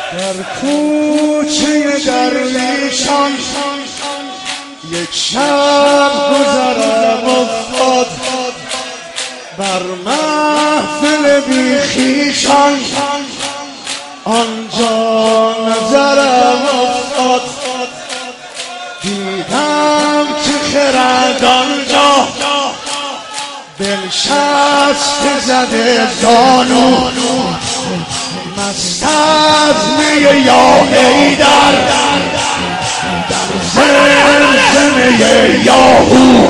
در کوچه درویشان یک شب گذرم افتاد، بر محفل بیخیشان آنجا نظرم افتاد. دیدم که خرد آنجا بنشسته زده زانو، مست از می یا حیدر در زمزمه یاهو.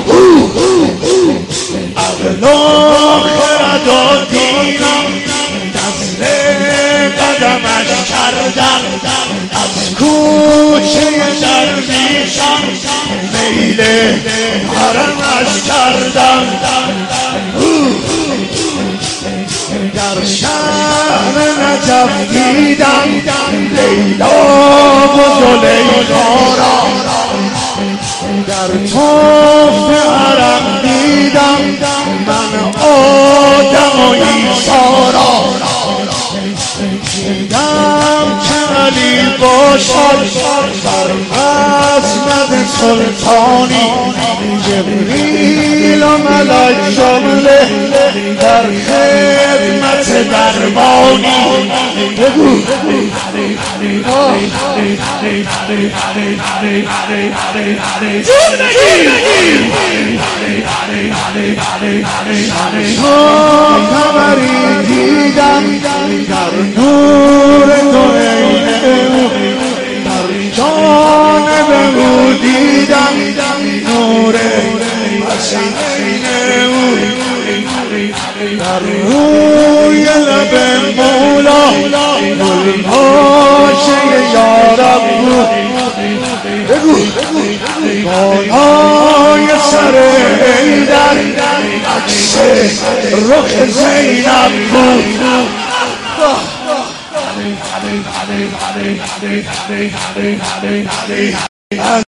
عقل و خرد و دینم دست قدمش کردن، از کوچه درویشان میل حرمش کردن. در شهر نجف دیدم لیلا و زلیخا را، در طوف حرم دیدم من آدم و عیسی را. دیدم که علی باشد بر مسند سلطانی، جبریل و ملک جمله در خدمت دربانی. بگو قمری دیدم در نور دنیل او، در جانب او دیدم نور حسین او، در روی لب مولا گلپاشه یارب بود. بگو بالای سر حیدر عکس رخ زینب بود.